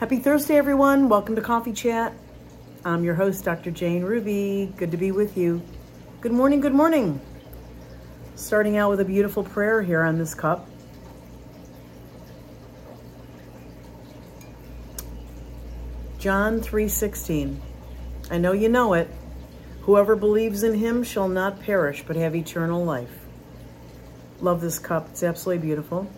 Happy Thursday, everyone. Welcome to Coffee Chat. I'm your host, Dr. Jane Ruby. Good to be with you. Good morning, good morning. Starting out with a beautiful prayer here on this cup. John 3:16. I know you know it. Whoever believes in him shall not perish, but have eternal life. Love this cup. It's absolutely beautiful.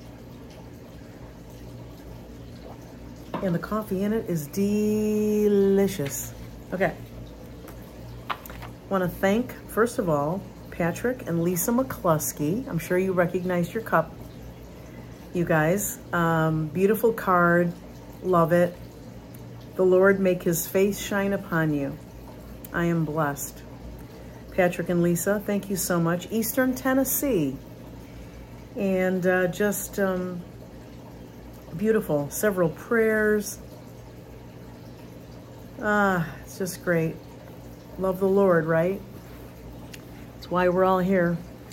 And the coffee in it is delicious. Okay. Want to thank, first of all, Patrick and Lisa McCluskey. I'm sure you recognized your cup, you guys. Beautiful card. Love it. The Lord make his face shine upon you. I am blessed. Patrick and Lisa, thank you so much. Eastern Tennessee. And beautiful. Several prayers. It's just great. Love the Lord, right? That's why we're all here.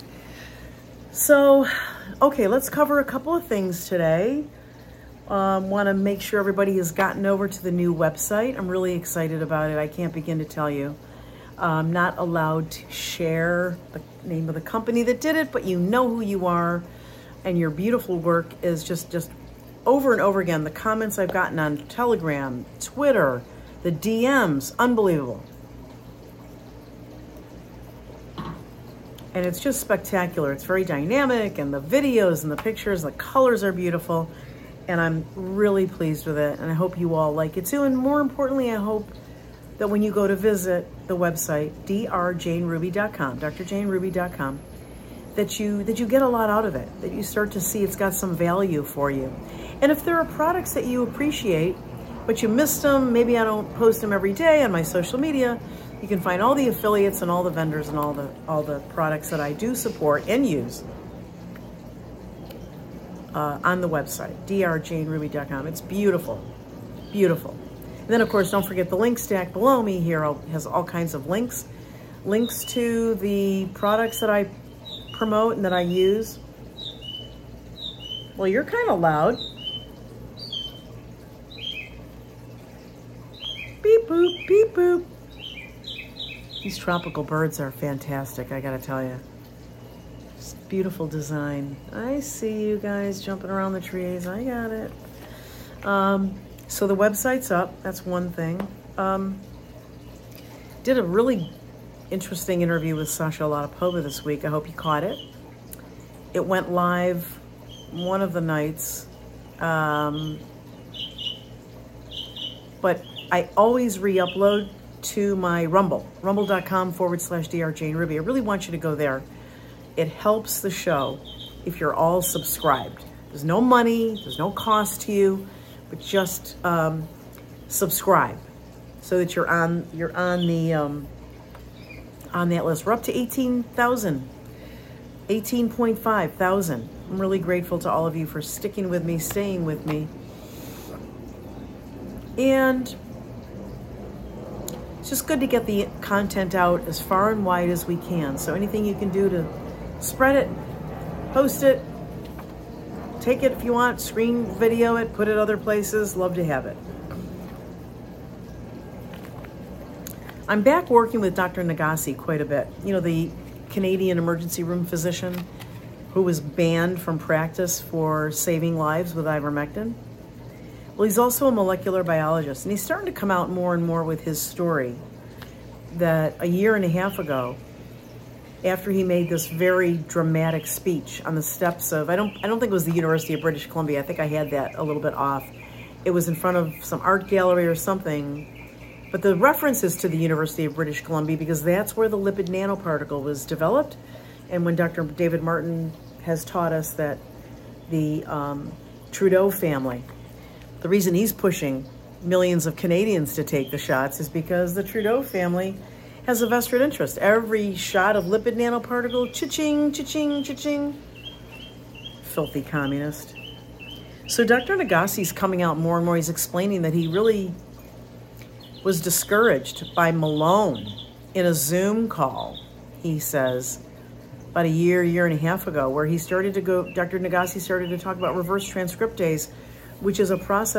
So, okay, let's cover a couple of things today. Want to make sure everybody has gotten over to the new website. I'm really excited about it. I can't begin to tell you. I'm not allowed to share the name of the company that did it, but you know who you are, and your beautiful work is just over and over again. The comments I've gotten on Telegram, Twitter, the DMs, unbelievable. And it's just spectacular. It's very dynamic, and the videos and the pictures, the colors are beautiful. And I'm really pleased with it, and I hope you all like it too. And more importantly, I hope that when you go to visit the website, drjaneruby.com, drjaneruby.com, that you get a lot out of it, that you start to see it's got some value for you. And if there are products that you appreciate, but you missed them, maybe I don't post them every day on my social media, you can find all the affiliates and all the vendors and all the products that I do support and use on the website, drjaneruby.com. It's beautiful, beautiful. And then, of course, don't forget the link stack below me here has all kinds of links to the products that I promote and that I use. Well, you're kind of loud. Beep boop, beep boop. These tropical birds are fantastic, I gotta tell you. Just beautiful design. I see you guys jumping around the trees. I got it. So the website's up. That's one thing. Did a really interesting interview with Sasha Latypova this week. I hope you caught it. It went live one of the nights. But I always re-upload to my Rumble, rumble.com/drjaneruby. I really want you to go there. It helps the show if you're all subscribed. There's no money, there's no cost to you, but just subscribe so that you're on that list. We're up to 18,000, 18.5 thousand. I'm really grateful to all of you for sticking with me, staying with me. And it's just good to get the content out as far and wide as we can. So anything you can do to spread it, post it, take it if you want, screen video it, put it other places, love to have it. I'm back working with Dr. Nagase quite a bit. You know, the Canadian emergency room physician who was banned from practice for saving lives with ivermectin. Well, he's also a molecular biologist, and he's starting to come out more and more with his story that a year and a half ago, after he made this very dramatic speech on the steps of, I don't think it was the University of British Columbia. I think I had that a little bit off. It was in front of some art gallery or something. But the reference is to the University of British Columbia because that's where the lipid nanoparticle was developed. And when Dr. David Martin has taught us that the Trudeau family, the reason he's pushing millions of Canadians to take the shots is because the Trudeau family has a vested interest. Every shot of lipid nanoparticle, cha-ching, cha-ching, cha-ching. Filthy communist. So Dr. Nagase's coming out more and more. He's explaining that he really was discouraged by Malone in a Zoom call, he says, about a year and a half ago, where he started to go, Dr. Nagase started to talk about reverse transcriptase, which is a process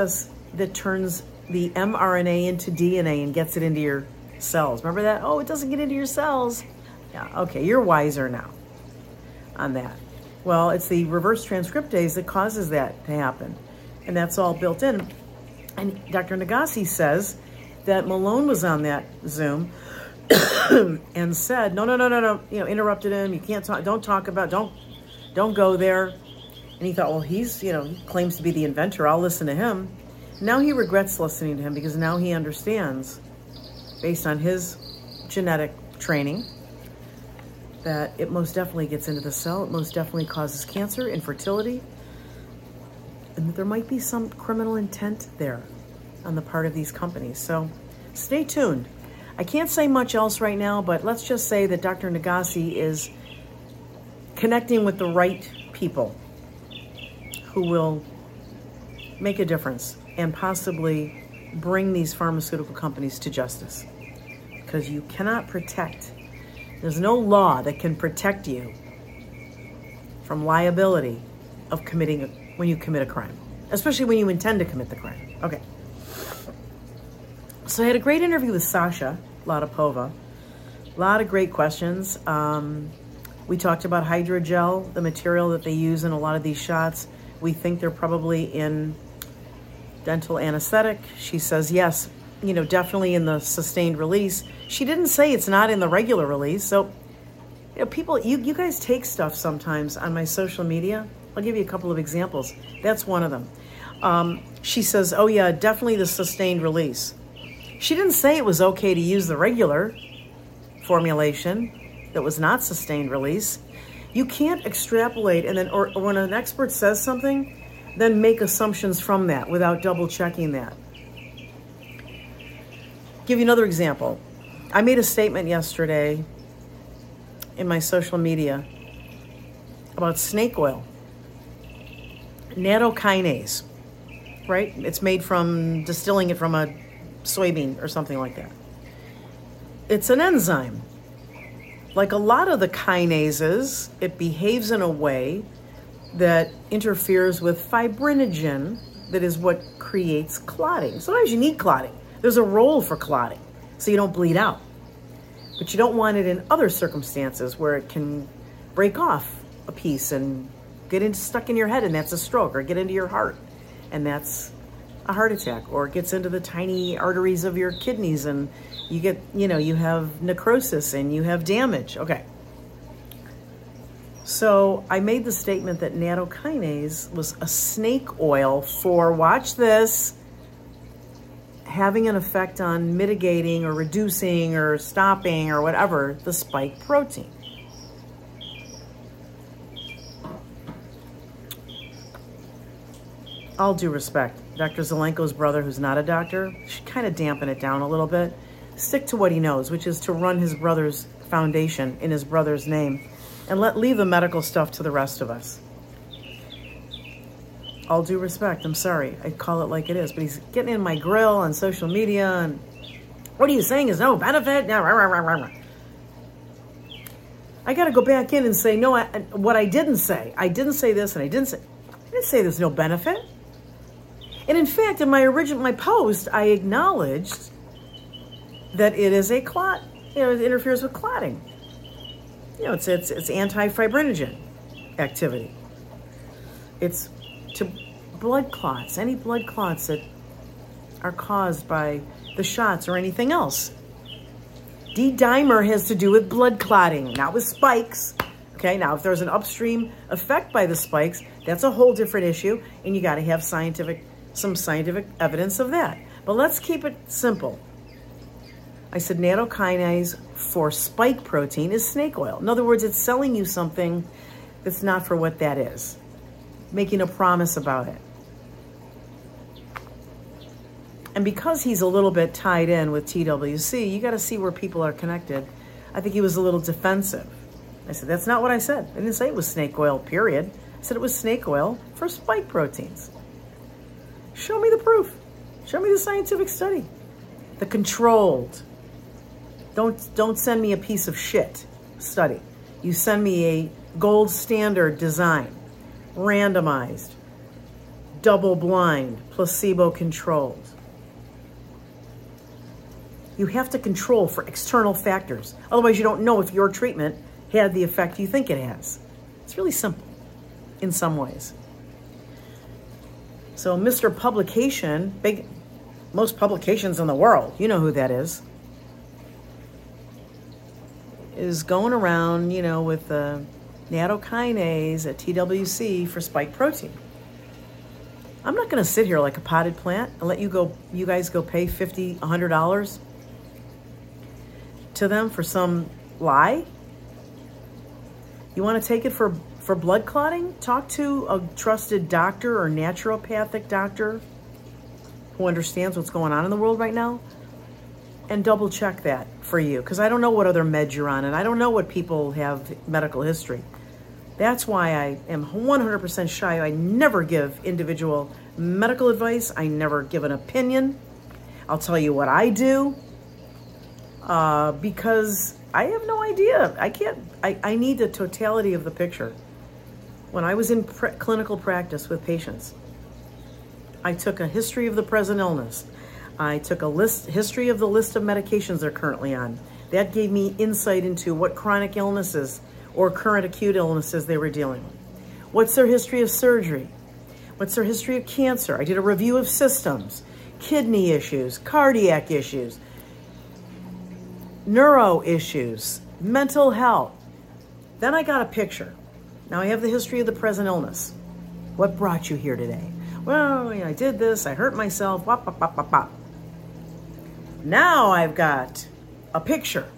that turns the mRNA into DNA and gets it into your cells. Remember that? Oh, it doesn't get into your cells. Yeah, okay, you're wiser now on that. Well, it's the reverse transcriptase that causes that to happen. And that's all built in. And Dr. Nagase says that Malone was on that Zoom and said, no, interrupted him. You can't talk, don't go there. And he thought, well, he's, he claims to be the inventor. I'll listen to him. Now he regrets listening to him because now he understands, based on his genetic training, that it most definitely gets into the cell. It most definitely causes cancer, infertility, and that there might be some criminal intent there on the part of these companies. So stay tuned. I can't say much else right now, but let's just say that Dr. Nagase is connecting with the right people who will make a difference and possibly bring these pharmaceutical companies to justice. Because you cannot protect, there's no law that can protect you from liability of when you commit a crime, especially when you intend to commit the crime. Okay. So I had a great interview with Sasha Latypova. A lot of great questions. We talked about hydrogel, the material that they use in a lot of these shots. We think they're probably in dental anesthetic. She says, yes, definitely in the sustained release. She didn't say it's not in the regular release. So, people, you guys take stuff sometimes on my social media. I'll give you a couple of examples. That's one of them. She says, oh yeah, definitely the sustained release. She didn't say it was okay to use the regular formulation that was not sustained release. You can't extrapolate and then, or when an expert says something, then make assumptions from that without double checking that. Give you another example. I made a statement yesterday in my social media about snake oil. Nattokinase, right? It's made from distilling it from a soybean or something like that. It's an enzyme. Like a lot of the kinases, it behaves in a way that interferes with fibrinogen, that is what creates clotting. Sometimes you need clotting. There's a role for clotting, so you don't bleed out. But you don't want it in other circumstances where it can break off a piece and get stuck in your head, and that's a stroke, or get into your heart, and that's a heart attack, or it gets into the tiny arteries of your kidneys, and you get, you have necrosis and you have damage. Okay. So I made the statement that nattokinase was a snake oil for, watch this, having an effect on mitigating or reducing or stopping or whatever the spike protein. All due respect, Dr. Zelenko's brother, who's not a doctor, should kind of dampen it down a little bit. Stick to what he knows, which is to run his brother's foundation in his brother's name, and leave the medical stuff to the rest of us. All due respect, I'm sorry, I call it like it is, but he's getting in my grill on social media, and what are you saying is no benefit? No, rah, rah, rah, rah. I got to go back in and say, no, what I didn't say. I didn't say this, and I didn't say there's no benefit. And in fact, in my post, I acknowledged that it is a clot, it interferes with clotting. It's anti-fibrinogen activity. It's to blood clots, any blood clots that are caused by the shots or anything else. D-dimer has to do with blood clotting, not with spikes. Okay, now if there's an upstream effect by the spikes, that's a whole different issue, and you got to have some scientific evidence of that. But let's keep it simple. I said nattokinase for spike protein is snake oil. In other words, it's selling you something that's not for what that is, making a promise about it. And because he's a little bit tied in with TWC, you got to see where people are connected. I think he was a little defensive. I said, that's not what I said. I didn't say it was snake oil, period. I said it was snake oil for spike proteins. Show me the proof. Show me the scientific study. The controlled. Don't send me a piece of shit study. You send me a gold standard design, randomized, double-blind, placebo-controlled. You have to control for external factors. Otherwise, you don't know if your treatment had the effect you think it has. It's really simple in some ways. So Mr. Publication, most publications in the world, you know who that is going around, with nattokinase at TWC for spike protein. I'm not going to sit here like a potted plant and let you guys go pay $50, $100 to them for some lie. You want to take it for blood clotting? Talk to a trusted doctor or naturopathic doctor who understands what's going on in the world right now, and double check that for you, because I don't know what other meds you're on, and I don't know what people have medical history. That's why I am 100% shy. I never give individual medical advice. I never give an opinion. I'll tell you what I do, because I have no idea. I need the totality of the picture. When I was in clinical practice with patients, I took a history of the present illness. I took a history of the list of medications they're currently on. That gave me insight into what chronic illnesses or current acute illnesses they were dealing with. What's their history of surgery? What's their history of cancer? I did a review of systems, kidney issues, cardiac issues, neuro issues, mental health. Then I got a picture. Now I have the history of the present illness. What brought you here today? Well, I did this, I hurt myself, wop, wop, wop, wop, wop. Now I've got a picture.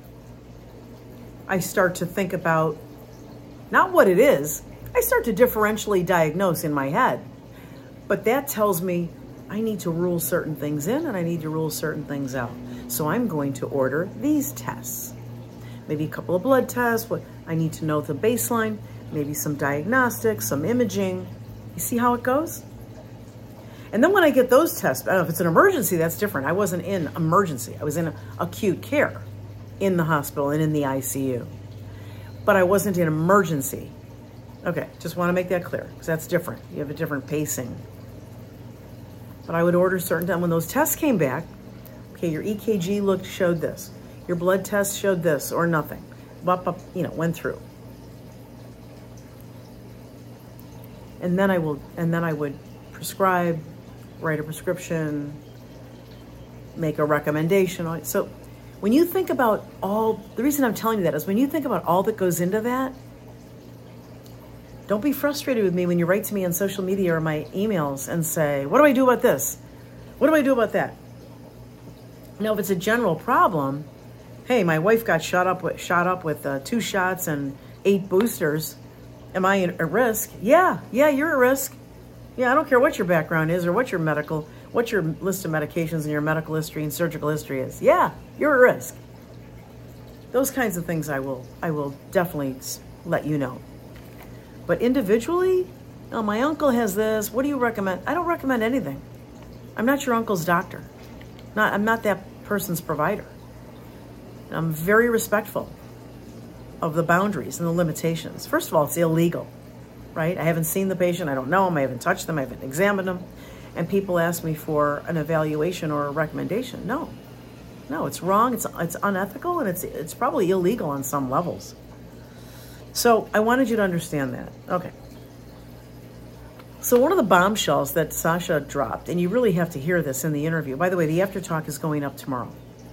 I start to think about not what it is. I start to differentially diagnose in my head. But that tells me I need to rule certain things in and I need to rule certain things out. So I'm going to order these tests. Maybe a couple of blood tests. I need to know the baseline, maybe some diagnostics, some imaging. You see how it goes? And then when I get those tests, if it's an emergency, that's different. I wasn't in emergency. I was in acute care in the hospital and in the ICU. But I wasn't in emergency. Okay, just want to make that clear, because that's different. You have a different pacing. But I would order certain time when those tests came back. Okay, your EKG showed this. Your blood test showed this or nothing. Went through. And then I would prescribe, write a prescription, make a recommendation. So when you think about the reason I'm telling you that is when you think about all that goes into that, don't be frustrated with me when you write to me on social media or my emails and say, what do I do about this? What do I do about that? Now, if it's a general problem, hey, my wife got shot up with 2 shots and 8 boosters. Am I at risk? Yeah, you're at risk. Yeah, I don't care what your background is or what your list of medications and your medical history and surgical history is. Yeah, you're at risk. Those kinds of things I will definitely let you know. But individually, oh, my uncle has this. What do you recommend? I don't recommend anything. I'm not your uncle's doctor. I'm not that person's provider. I'm very respectful of the boundaries and the limitations. First of all, it's illegal. Right? I haven't seen the patient. I don't know him. I haven't touched them. I haven't examined them. And people ask me for an evaluation or a recommendation. No, it's wrong. It's unethical, and it's probably illegal on some levels. So I wanted you to understand that. Okay. So one of the bombshells that Sasha dropped, and you really have to hear this in the interview. By the way, the after talk is going up tomorrow.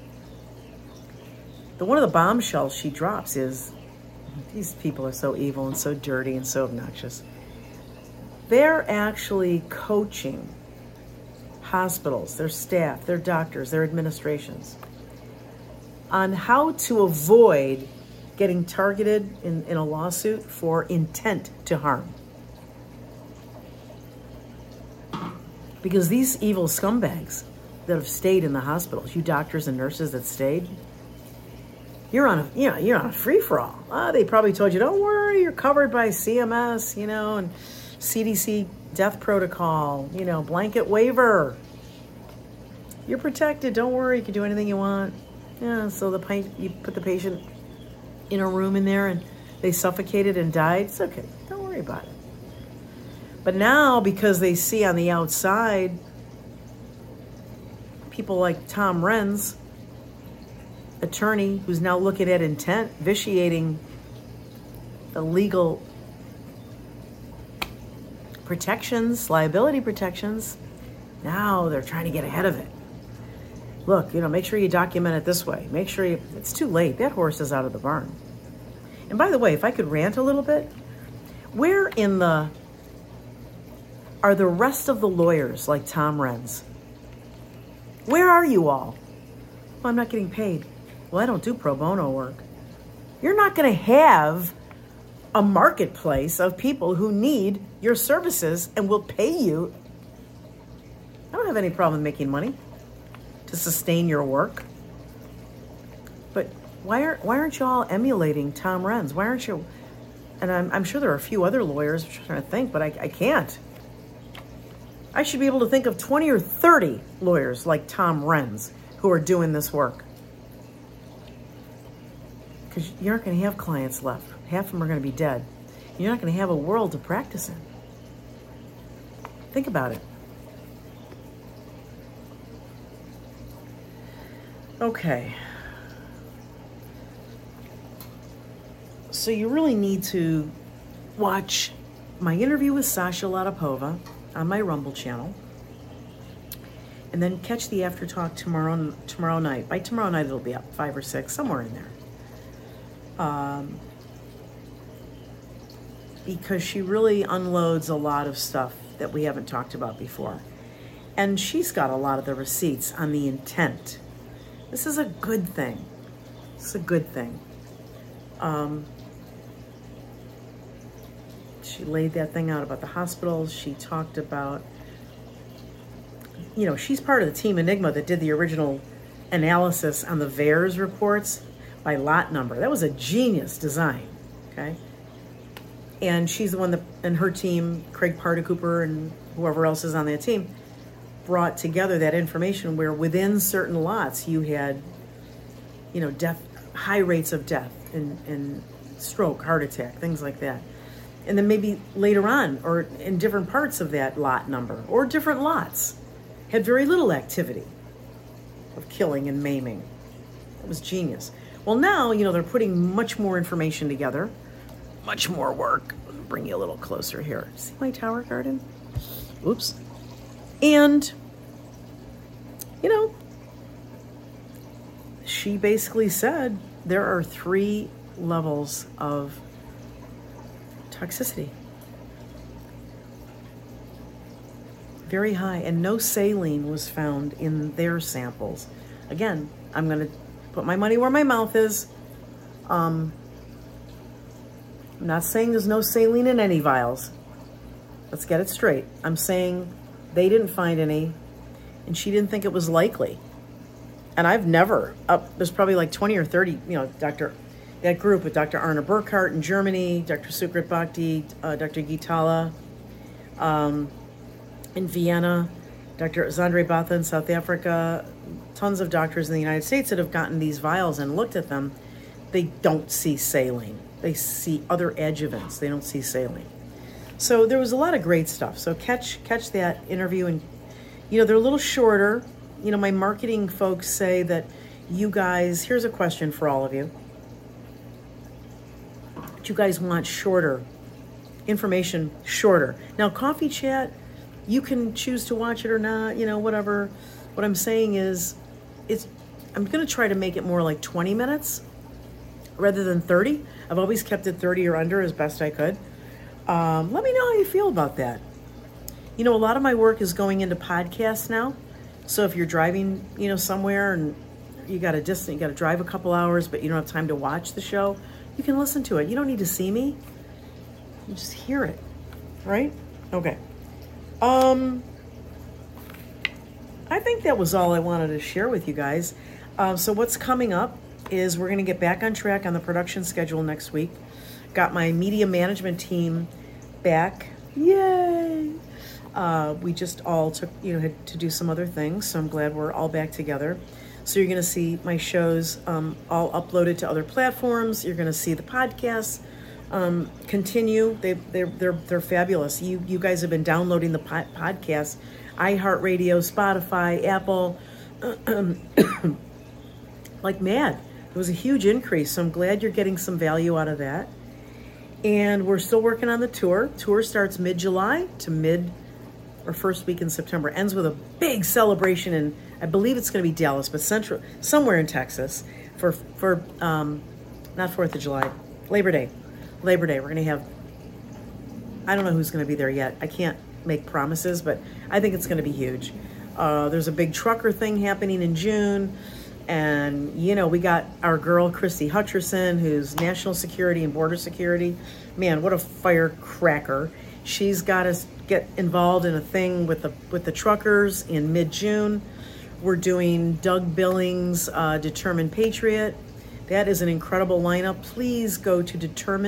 One of the bombshells she drops is, these people are so evil and so dirty and so obnoxious. They're actually coaching hospitals, their staff, their doctors, their administrations on how to avoid getting targeted in a lawsuit for intent to harm. Because these evil scumbags that have stayed in the hospitals, you doctors and nurses that stayed, you're on a free-for-all. They probably told you, don't worry, you're covered by CMS, and CDC death protocol, blanket waiver. You're protected, don't worry, you can do anything you want. Yeah, so you put the patient in a room in there and they suffocated and died. It's okay, don't worry about it. But now, because they see on the outside people like Tom Renz, attorney, who's now looking at intent, vitiating the legal protections, liability protections, now they're trying to get ahead of it. Look, make sure you document it this way. Make sure it's too late. That horse is out of the barn. And by the way, if I could rant a little bit, where are the rest of the lawyers like Tom Renz? Where are you all? Well, I'm not getting paid. Well, I don't do pro bono work. You're not going to have a marketplace of people who need your services and will pay you. I don't have any problem making money to sustain your work. But why aren't you all emulating Tom Renz? Why aren't you? And I'm sure there are a few other lawyers. I'm trying to think, but I can't. I should be able to think of 20 or 30 lawyers like Tom Renz who are doing this work. Because you aren't going to have clients left. Half of them are going to be dead. You're not going to have a world to practice in. Think about it. Okay. So you really need to watch my interview with Sasha Latapova on my Rumble channel. And then catch the after talk tomorrow night. By tomorrow night, it'll be up 5 or 6, somewhere in there. Because she really unloads a lot of stuff that we haven't talked about before. And she's got a lot of the receipts on the intent. This is a good thing. It's a good thing. She laid that thing out about the hospitals. She talked about, she's part of the Team Enigma that did the original analysis on the VAERS reports by lot number. That was a genius design, okay? And she's the one that, and her team, Craig Particooper and whoever else is on that team, brought together that information where within certain lots you had, death, high rates of death and stroke, heart attack, things like that. And then maybe later on, or in different parts of that lot number, or different lots, had very little activity of killing and maiming. It was genius. Well, now, they're putting much more information together, much more work. I'll bring you a little closer here. See my tower garden? Oops. And, she basically said there are 3 levels of toxicity. Very high, and no saline was found in their samples. Again, I'm going to put my money where my mouth is. I'm not saying there's no saline in any vials. Let's get it straight. I'm saying they didn't find any, and she didn't think it was likely. And I've never, there's probably like 20 or 30, that group with Dr. Arne Burkhardt in Germany, Dr. Sukrit Bhakti, Dr. Gitala in Vienna, Dr. Zandre Batha in South Africa, tons of doctors in the United States that have gotten these vials and looked at them. They don't see saline. They see other adjuvants. They don't see saline. So there was a lot of great stuff. So catch that interview, and they're a little shorter. My marketing folks say that you guys, here's a question for all of you. You guys want shorter information, shorter. Now, Coffee Chat, you can choose to watch it or not, whatever. What I'm saying is, I'm going to try to make it more like 20 minutes rather than 30. I've always kept it 30 or under as best I could. Let me know how you feel about that. A lot of my work is going into podcasts now. So if you're driving, somewhere and you got to drive a couple hours, but you don't have time to watch the show, you can listen to it. You don't need to see me. You just hear it, right? Okay. I think that was all I wanted to share with you guys. So what's coming up is we're going to get back on track on the production schedule next week. Got my media management team back. Yay! We just all took, had to do some other things, so I'm glad we're all back together. So you're going to see my shows all uploaded to other platforms. You're going to see the podcasts Continue. They're fabulous. You guys have been downloading the podcast, iHeartRadio, Spotify, Apple, like mad. It was a huge increase, so I'm glad you're getting some value out of that. And we're still working on the tour. Tour starts mid-July to first week in September. Ends with a big celebration in, I believe it's going to be Dallas, but somewhere in Texas for not 4th of July, Labor Day. Labor Day. We're going to have, I don't know who's going to be there yet. I can't make promises, but I think it's going to be huge. There's a big trucker thing happening in June. And, we got our girl, Christy Hutcherson, who's National Security and Border Security. Man, what a firecracker. She's got us get involved in a thing with the truckers in mid-June. We're doing Doug Billings' Determined Patriot. That is an incredible lineup. Please go to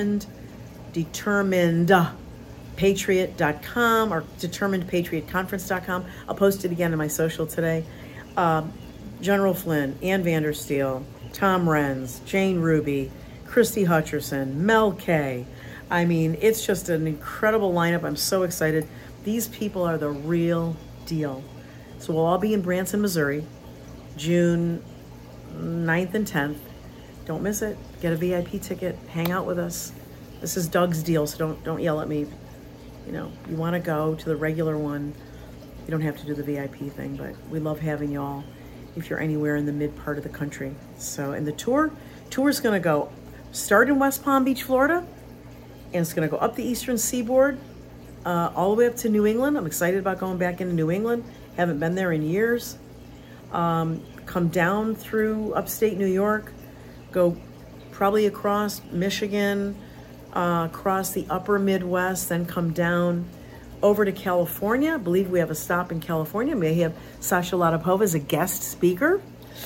determinedpatriot.com or determinedpatriotconference.com. I'll post it again in my social today. General Flynn, Ann Vandersteel, Tom Renz, Jane Ruby, Christy Hutcherson, Mel K. I mean, it's just an incredible lineup. I'm so excited. These people are the real deal. So we'll all be in Branson, Missouri, June 9th and 10th. Don't miss it. Get a VIP ticket. Hang out with us. This is Doug's deal, so don't yell at me. You want to go to the regular one. You don't have to do the VIP thing, but we love having y'all if you're anywhere in the mid part of the country. So, and the tour's going to go start in West Palm Beach, Florida, and it's going to go up the eastern seaboard, all the way up to New England. I'm excited about going back into New England. Haven't been there in years. Come down through upstate New York, go probably across Michigan, across the upper Midwest, then come down over to California. I believe we have a stop in California. We have Sasha Latapova as a guest speaker.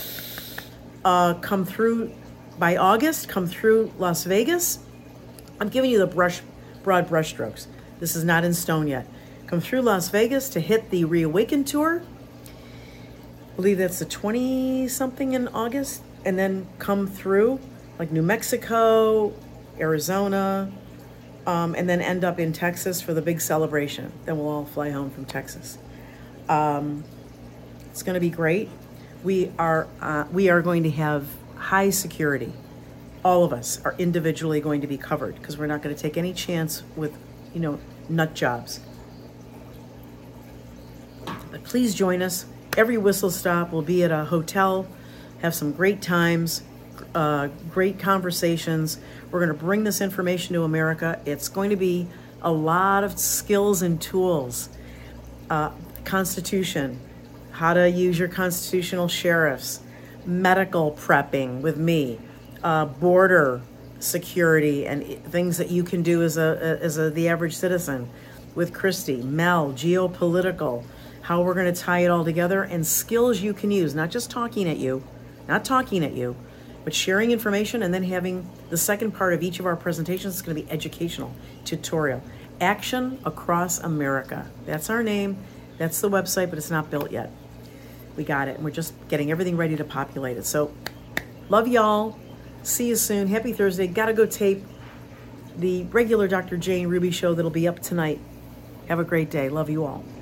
Come through by August, come through Las Vegas. I'm giving you the broad brushstrokes. This is not in stone yet. Come through Las Vegas to hit the Reawaken tour. I believe that's the 20-something in August. And then come through like New Mexico, Arizona, and then end up in Texas for the big celebration. Then we'll all fly home from Texas. It's going to be great. We are going to have high security. All of us are individually going to be covered because we're not going to take any chance with, nut jobs. But please join us. Every whistle stop will be at a hotel. Have some great times, great conversations. We're going to bring this information to America. It's going to be a lot of skills and tools. Constitution, how to use your constitutional sheriffs, medical prepping with me, border security, and things that you can do as the average citizen with Christy, Mel, geopolitical, how we're going to tie it all together, and skills you can use, not just talking at you, but sharing information, and then having the second part of each of our presentations is going to be educational, tutorial. Action Across America. That's our name. That's the website, but it's not built yet. We got it, and we're just getting everything ready to populate it. So, love y'all. See you soon. Happy Thursday. Got to go tape the regular Dr. Jane Ruby show that'll be up tonight. Have a great day. Love you all.